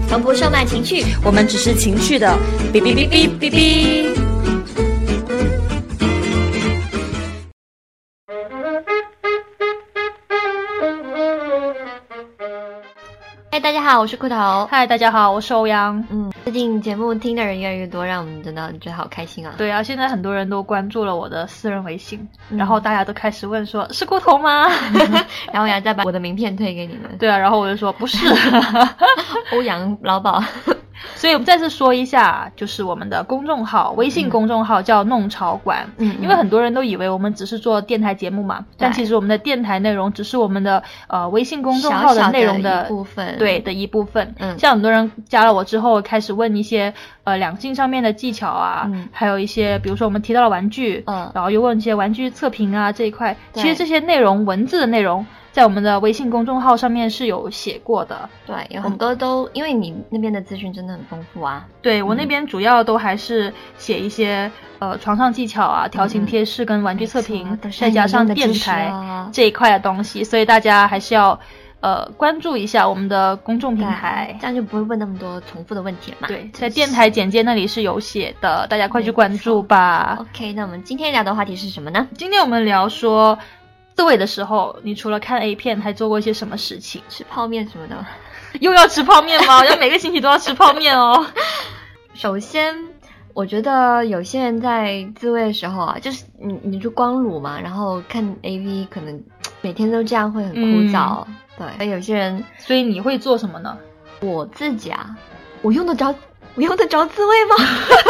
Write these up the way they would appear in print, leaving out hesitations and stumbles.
从不售卖情趣， 我们只是情趣的哔哔哔哔哔哔。 嗨，大家好，我是裤头。 嗨，大家好，我是欧阳。 最近节目听的人越来越多，让我们真的觉得好开心啊。 对啊，现在很多人都关注了我的私人微信，然后大家都开始问说是裤头吗？ 然后我要再把我的名片推给你们。 对啊，然后我就说不是。 欧阳老鸨。 所以我们再次说一下，就是我们的公众号，微信公众号叫弄潮馆。因为很多人都以为我们只是做电台节目嘛，但其实我们的电台内容只是我们的微信公众号的内容的一部分， 对的一部分。像很多人加了我之后，开始问一些两性上面的技巧啊，还有一些比如说我们提到了玩具，然后又问一些玩具测评啊这一块，其实这些内容文字的内容在我们的微信公众号上面是有写过的。 对，有很多都因为你那边的资讯真的很丰富啊。 对，我那边主要都还是写一些床上技巧啊、调情贴士跟玩具测评，再加上电台这一块的东西，所以大家还是要关注一下我们的公众平台， 这样就不会问那么多重复的问题了嘛。 对，在电台简介那里是有写的，大家快去关注吧。 OK， 那我们今天聊的话题是什么呢？ 今天我们聊说自慰的时候，你除了看 A 片还做过一些什么事情？ 吃泡面什么的。 又要吃泡面吗？要每个星期都要吃泡面哦。 首先我觉得有些人在自慰的时候啊，就是你就光乳嘛，然后看 AV 可能每天都这样会很枯燥。对，有些人。 所以你会做什么呢？ 我自己啊，我用得着自慰吗？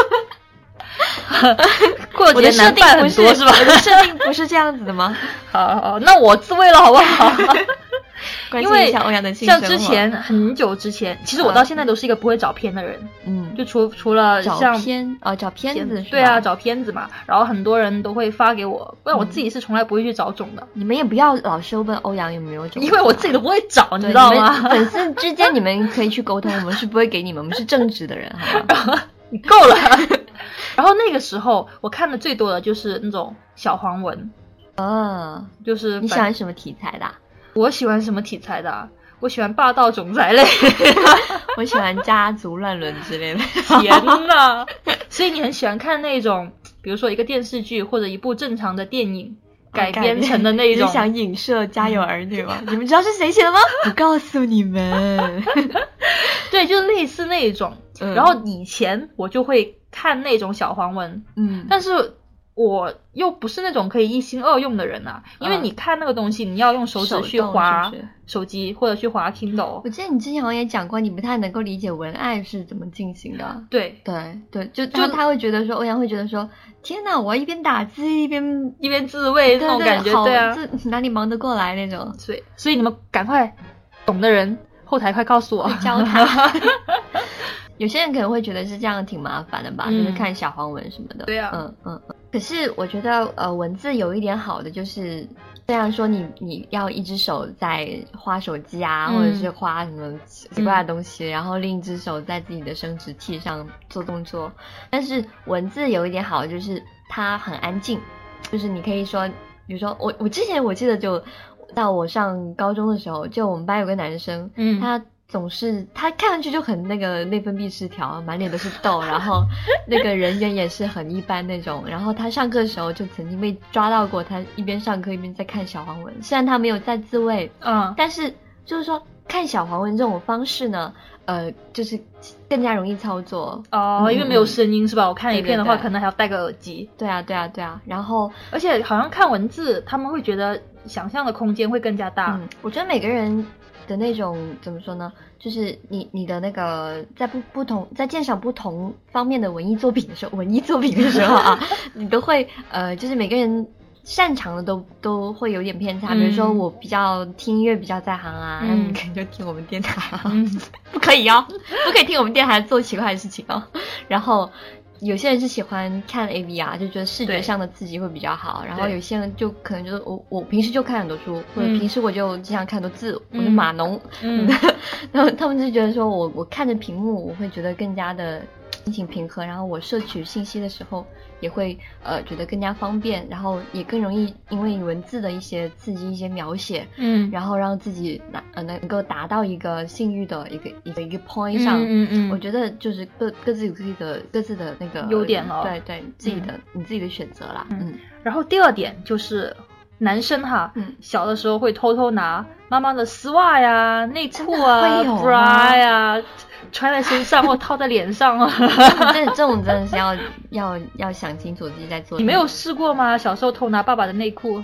过节难办很多是吧？ 我的设定不是这样子的吗？ 好，那我自慰了好不好？ 关心一下欧阳的性生活。 像之前很久之前，其实我到现在都是一个不会找片的人。就除了像找片子， 对啊，找片子嘛。然后很多人都会发给我，不然我自己是从来不会去找种的。 你们也不要老是问欧阳有没有种， 因为我自己都不会找，你知道吗？ 粉丝之间你们可以去沟通，我们是不会给你们，我们是正直的人，好吗？ 你够了。然后那个时候我看的最多的就是那种小黄文。就是你喜欢什么题材的？ 我喜欢什么题材的？我喜欢霸道总裁类。 我喜欢家族乱伦之类的。 天哪！所以你很喜欢看那种，比如说一个电视剧或者一部正常的电影改编成的那种。 你想影射《家有儿女》吗？你们知道是谁写的吗？我告诉你们。 对，就是类似那种。然后以前我就会看那种小黄文。但是我又不是那种可以一心二用的人啊，因为你看那个东西，你要用手指去滑手机或者去滑 Kindle。 我记得你之前好像也讲过，你不太能够理解文案是怎么进行的。 对， 就他会觉得说，欧阳会觉得说，天哪，我要一边打字一边自慰那种感觉，对啊， 这哪里忙得过来那种。 所以你们赶快懂的人后台快告诉我， 教他。有些人可能会觉得是这样挺麻烦的吧，就是看小黄文什么的。 对啊， 可是我觉得文字有一点好的就是，虽然说你要一只手在滑手机啊，或者是滑什么奇怪的东西，然后另一只手在自己的生殖器上做动作，但是文字有一点好的就是它很安静，就是你可以说，比如说我之前我记得就到我上高中的时候，就我们班有个男生，他看上去就很那个内分泌失调，满脸都是痘，然后那个人缘也是很一般那种。然后他上课的时候就曾经被抓到过，他一边上课一边在看小黄文。虽然他没有在自慰，但是就是说看小黄文这种方式呢，就是更加容易操作因为没有声音是吧？我看一片的话，可能还要戴个耳机。 对啊。然后而且好像看文字，他们会觉得想象的空间会更加大。 我觉得每个人的那种怎么说呢？就是你的那个在鉴赏不同方面的文艺作品的时候啊，你都会就是每个人擅长的都会有点偏差。比如说我比较听音乐比较在行啊，那你可能就听我们电台。不可以不可以听我们电台做奇怪的事情哦。然后有些人是喜欢看 AV 啊，就觉得视觉上的刺激会比较好。然后有些人就可能就是我平时就看很多书，或者平时我就经常看很多字，我是码农。然后他们就觉得说我看着屏幕，我会觉得更加的心情平和，然后我摄取信息的时候也会觉得更加方便，然后也更容易因为文字的一些刺激、一些描写，然后让自己能够达到一个性欲的一个 point 上。我觉得就是各自有各自的那个优点了。 对，你自己的选择啦。 然后第二点就是男生哈，小的时候会偷偷拿妈妈的丝袜呀、内裤啊、bra 呀穿在身上或套在脸上啊。 这种真的是要想清楚自己在做。 你没有试过吗？小时候偷拿爸爸的内裤？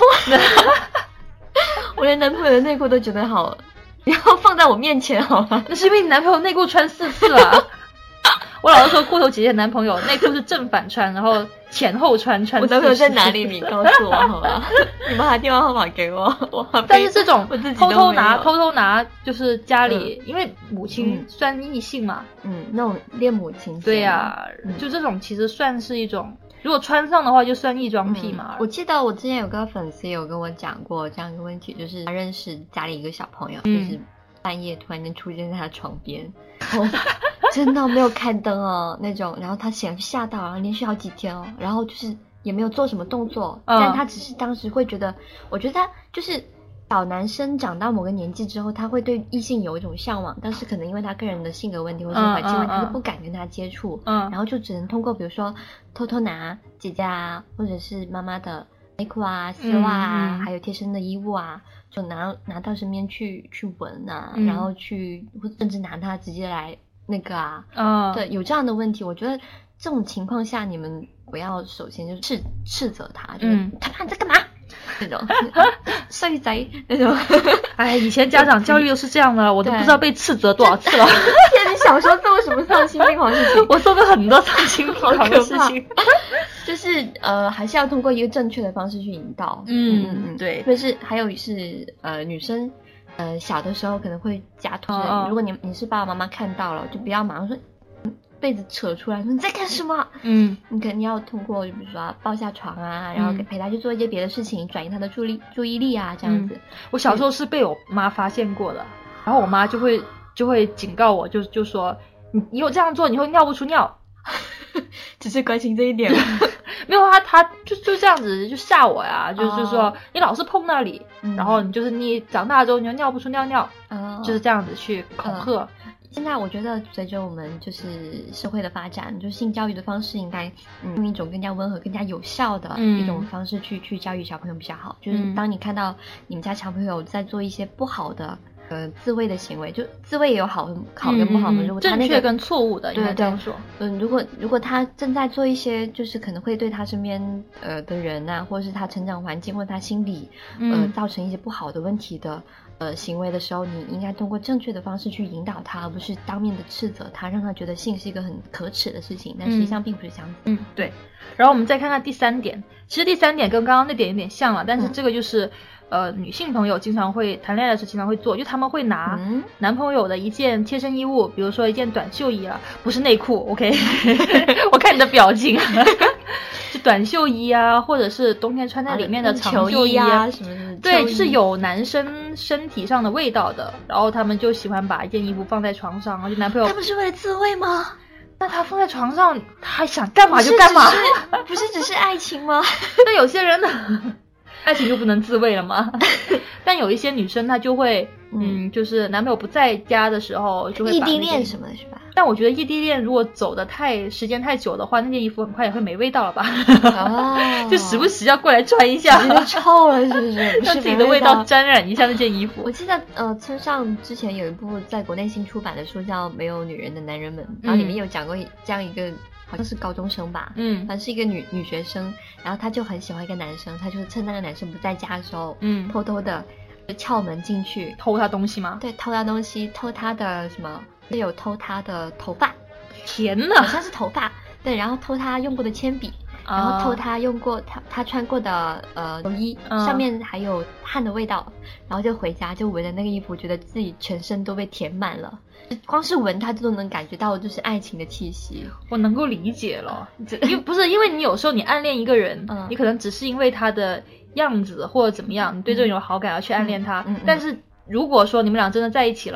我连男朋友的内裤都觉得好，不要放在我面前好吗？ 那是因为你男朋友内裤穿4次了。我老是说过头姐姐男朋友内裤是正反穿，然后前后穿我男朋友在哪里？你告诉我好吧？你把他电话号码给我。 但是这种偷偷拿就是家里，因为母亲算异性嘛， 那种恋母情节。 对呀，就这种其实算是一种，如果穿上的话就算异装癖嘛。 我记得我之前有个粉丝有跟我讲过这样一个问题，就是他认识家里一个小朋友，就是半夜突然间出现在他床边。真的没有开灯哦那种，然后他显然吓到，然后连续好几天哦，然后就是也没有做什么动作，但他只是当时会觉得，我觉得他就是小男生长到某个年纪之后，他会对异性有一种向往，但是可能因为他个人的性格问题或者环境问题，他就不敢跟他接触，然后就只能通过比如说偷偷拿姐姐啊，或者是妈妈的内裤啊、丝袜啊，还有贴身的衣物啊，就拿到身边去闻啊，然后去或者甚至拿它直接来那个啊，对，有这样的问题，我觉得这种情况下你们不要首先就是斥责他，就是他妈你在干嘛那种衰仔那种。 哎，以前家长教育都是这样的，我都不知道被斥责多少次了。 天，你小时候做过什么丧心病狂的事情？ 我做过很多丧心病狂的事情。 就是还是要通过一个正确的方式去引导。 对。 就是还有是女生小的时候可能会假脱，如果你是爸爸妈妈看到了，就不要马上说被子扯出来说你在干什么。你肯定要通过比如说抱下床啊，然后陪他去做一些别的事情，转移他的注意力啊，这样子。 我小时候是被我妈发现过的，然后我妈就会警告我，就说你以后这样做你会尿不出尿。 只是关心这一点。 没有他就这样子就吓我呀，就是说你老是碰那里，然后你长大之后你就尿不出尿，就是这样子去恐吓。 现在我觉得随着我们就是社会的发展，就性教育的方式应该用一种更加温和更加有效的一种方式去教育小朋友比较好。就是当你看到你们家小朋友在做一些不好的自慰的行为，就自慰也有好跟不好嘛。如果他正确跟错误的，应该这样说。 如果他正在做一些就是可能会对他身边的人啊，或者是他成长环境或者他心理造成一些不好的问题的行为的时候，你应该通过正确的方式去引导他，而不是当面的斥责他，让他觉得性是一个很可耻的事情，但实际上并不是这样子。 对。然后我们再看看第3点，其实第3点跟刚刚那点有点像了，但是这个就是女性朋友经常会谈恋爱的时候经常会做，就他们会拿男朋友的一件贴身衣物，比如说一件短袖衣啊，不是内裤 OK 我看你的表情就短袖衣啊，或者是冬天穿在里面的长袖衣啊什么的。 对，就是有男生身体上的味道的，然后他们就喜欢把一件衣服放在床上，然后就男朋友他不是为了自慰吗？ 那他放在床上他还想干嘛就干嘛， 不是只是爱情吗？ 那有些人呢爱情就不能自慰了吗？但有一些女生她就会就是男朋友不在家的时候就会把异地恋什么的是吧？ 但我觉得异地恋如果走的时间太久的话，那件衣服很快也会没味道了吧？就时不时要过来穿一下， 臭了是不是？ 让自己的味道沾染一下那件衣服。 我记得村上之前有一部在国内新出版的书叫《没有女人的男人们》，然后里面有讲过这样一个好像是高中生吧，反正是一个女学生，然后她就很喜欢一个男生，她就是趁那个男生不在家的时候，偷偷的撬门进去偷他东西吗？ 对，偷他东西，偷他的什么？有偷他的头发， 天哪， 好像是头发，对，然后偷他用过的铅笔，然后偷他用过他穿过的球衣，上面还有汗的味道，然后就回家就闻着那个衣服，觉得自己全身都被填满了，光是闻它就能感觉到就是爱情的气息。 我能够理解了，因为你有时候你暗恋一个人，你可能只是因为他的样子或者怎么样，你对这种有好感而去暗恋他，但是如果说你们俩真的在一起了，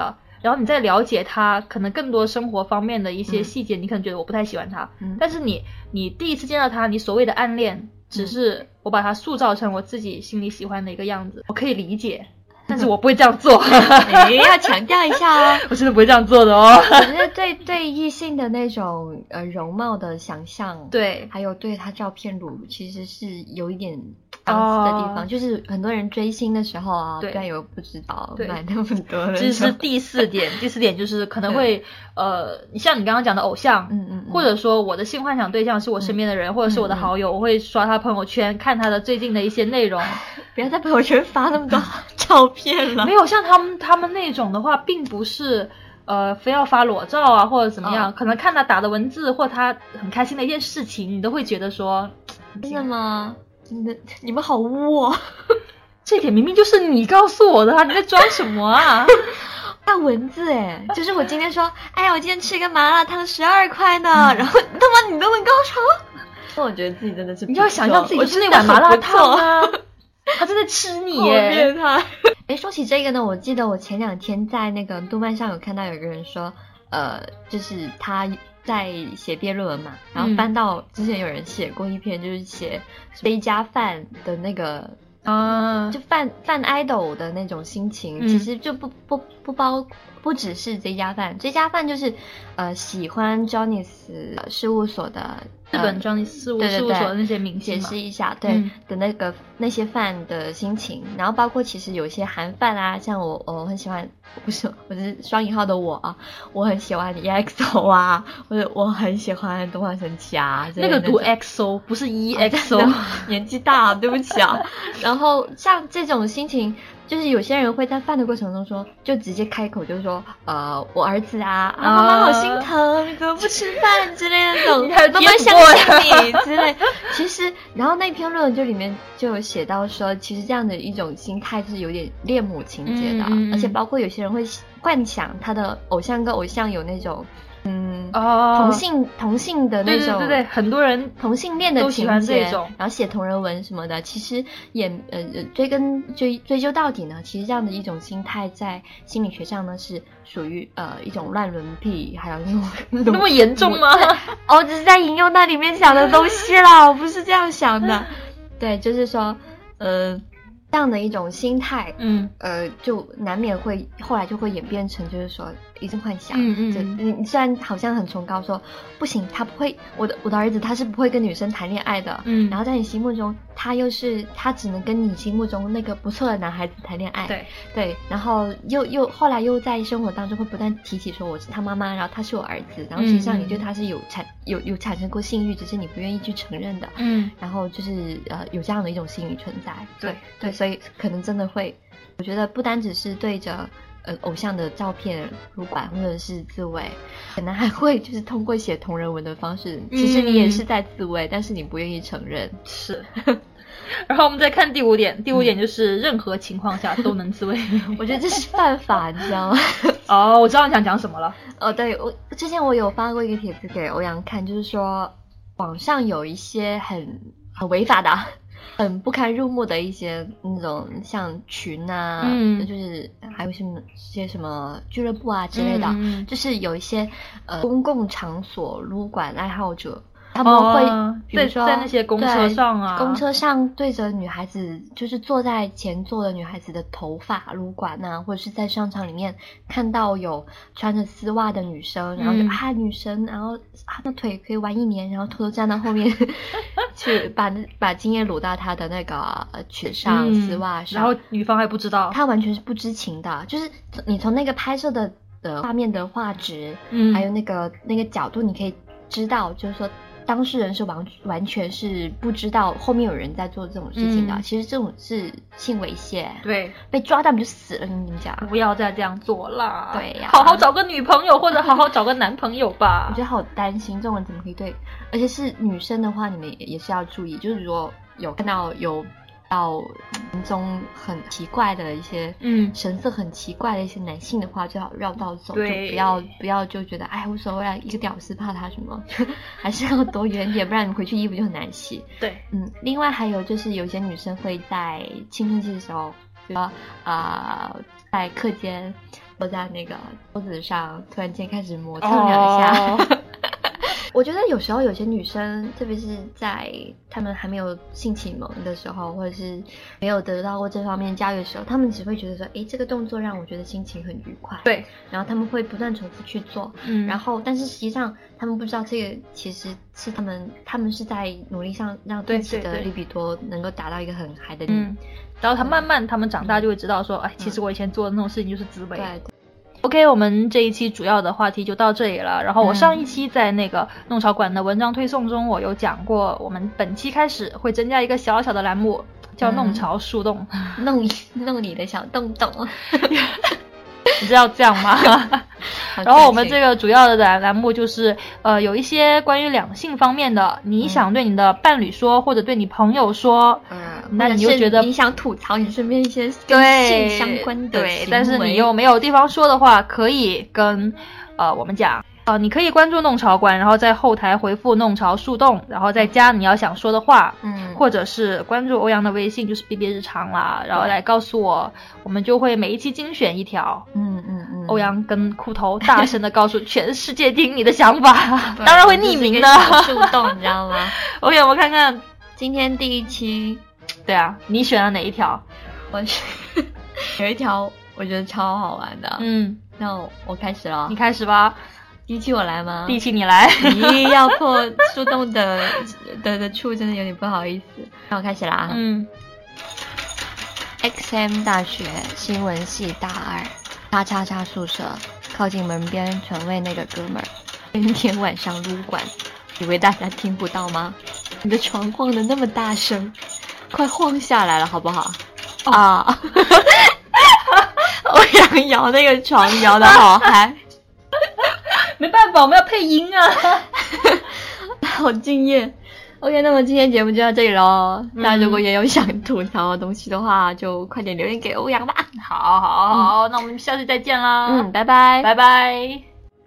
然后你再了解他可能更多生活方面的一些细节，你可能觉得我不太喜欢他，但是你第一次见到他，你所谓的暗恋只是我把他塑造成我自己心里喜欢的一个样子，我可以理解，但是我不会这样做。 要强调一下哦， 我真的不会这样做的哦。 我觉得对异性的那种容貌的想象， 对， 还有对他照片乳其实是有一点相似的地方，就是很多人追星的时候啊，不然有不知道买那么多的。 这是第四点，第四点就是可能会像你刚刚讲的偶像，或者说我的性幻想对象是我身边的人，或者是我的好友，我会刷他朋友圈，看他的最近的一些内容。 不要在朋友圈发那么多照片了。 没有，像他们那种的话，并不是非要发裸照啊或者怎么样，可能看他打的文字或他很开心的一件事情，你都会觉得说， 真的吗？你们好污哦。 这点明明就是你告诉我的啊，你在装什么啊？ 看文字就是我今天说，哎呀，我今天吃个麻辣烫12块呢，然后他妈你都能高潮。那我觉得自己真的是， 你要想象自己就是那碗麻辣烫啊，他真的吃你耶， 好变态。说起这个呢，我记得我前2天在那个豆瓣上有看到有个人说，就是他在写毕业论文嘛，然后翻到之前有人写过一篇，就是写追家饭的那个就饭 idol 的那种心情，其实就不只是追家饭就是喜欢 Johnny's 事务所的日本 Johnny's 事务所的那些明星， 解释一下的那些饭的心情，然后包括其实有些韩饭啊，像我很喜欢，我是双引号的我很喜欢 EXO 啊，或者我很喜欢东方神起啊， 那个读 XO 不是 EXO， 年纪大对不起啊。然后像这种心情，就是有些人会在饭的过程中说，就直接开口就说我儿子妈妈好心疼，你怎么不吃饭之类的那种，妈妈相信你之类。其实然后那篇论文就里面就有写到说，其实这样的一种心态是有点恋母情节的，而且包括有些人会幻想他的偶像跟偶像有那种同性的那种， 对，很多人同性恋的情节，然后写同人文什么的，其实也追究到底呢，其实这样的一种心态在心理学上呢是属于一种乱伦癖，还有那么严重吗？ 我只是在引用那里面讲的东西啦，我不是这样想的。对，就是说这样的一种心态，就难免会后来就会演变成就是说一种幻想，你虽然好像很崇高说不行，他不会，我的儿子他是不会跟女生谈恋爱的，然后在你心目中他只能跟你心目中那个不错的男孩子谈恋爱，对，然后又后来又在生活当中会不断提起说我是他妈妈，然后他是我儿子，然后实际上你对他是有产生过性欲，只是你不愿意去承认的，然后就是有这样的一种心理存在，对，所以可能真的会，我觉得不单只是对着偶像的照片入馆或者是自慰，可能还会就是通过写同人文的方式，其实你也是在自慰，但是你不愿意承认。 是。然后我们再看第5点，第5点就是任何情况下都能自慰。 我觉得这是犯法，你知道吗？ 我知道你想讲什么了。 对，之前我有发过一个帖子给欧阳看，就是说网上有一些很违法的很不堪入目的一些那种像群啊，就是还有些什么俱乐部啊之类的，就是有一些公共场所撸管爱好者，他们会比如说在那些公车上啊， 公车上对着女孩子，就是坐在前座的女孩子的头发撸管啊，或者是在商场里面看到有穿着丝袜的女生，然后就女生，然后那腿可以玩1年，然后偷偷站到后面去把精液撸到她的那个裙上、丝袜上， 然后女方还不知道， 她完全是不知情的，就是你从那个拍摄的画面的画质，还有那个角度，你可以知道，就是说当事人是完全是不知道后面有人在做这种事情的，其实这种是性猥亵， 对， 被抓到你就死了，跟你讲， 不要再这样做啦， 对呀， 好好找个女朋友或者好好找个男朋友吧。 我觉得好担心这种人怎么可以对，而且是女生的话，你们也是要注意，就是如果有看到有到中很奇怪的一些神色很奇怪的一些男性的话，最好绕道走，就不要就觉得哎无所谓啊，一个屌丝怕他什么还是要躲远点，不然你回去衣服就很难洗。 对， 另外还有就是有些女生会在青春期的时候，比如说在课间坐在那个桌子上，突然间开始磨蹭2下。我觉得有时候有些女生，特别是在她们还没有性启蒙的时候，或者是没有得到过这方面教育的时候，她们只会觉得说，这个动作让我觉得心情很愉快。 对， 然后她们会不断重复去做，然后但是实际上她们不知道这个其实是她们是在努力上让自己的利比多能够达到一个很嗨的然后他们长大就会知道说，其实我以前做的那种事情就是滋味。 对。 OK， 我们这一期主要的话题就到这里了。然后我上一期在那个弄潮馆的文章推送中，我有讲过，我们本期开始会增加一个小小的栏目，叫弄潮树洞， 弄你的小洞洞。 你知道这样吗？然后我们这个主要的栏目就是有一些关于两性方面的，你想对你的伴侣说，或者对你朋友说，那你就觉得你想吐槽你身边一些跟性相关的行为， 但是你又没有地方说的话，可以跟我们讲。你可以关注弄潮馆，然后在后台回复弄潮树洞，然后再加你要想说的话，或者是关注欧阳的微信，就是 BB 日常啦，然后来告诉我，我们就会每一期精选一条，欧阳跟裤头大声的告诉全世界听你的想法，当然会匿名的。 树洞你知道吗 ？OK， 我们看看今天第一期， 对啊，你选了哪一条？ 有一条我觉得超好玩的，那我开始了， 你开始吧。 第一期我来吗？ 第一期你来。 你要破树洞的处真的有点不好意思。那我开始啦。XM 大学新闻系大2叉叉宿舍，靠近门边床位那个哥们儿，今天晚上撸管，以为大家听不到吗？你的床晃得那么大声，快晃下来了好不好？啊！欧阳摇那个床摇得好嗨。 没办法，我们要配音啊。 好敬业。OK， 那么今天节目就到这里咯。大家如果也有想吐槽的东西的话，就快点留言给欧阳吧。 好，那我们下次再见啦。 拜拜， 拜拜。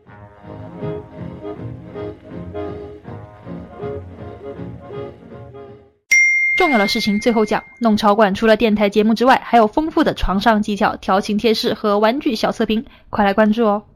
重要的事情最后讲，弄潮馆除了电台节目之外，还有丰富的床上技巧、调情贴士和玩具小测评，快来关注哦。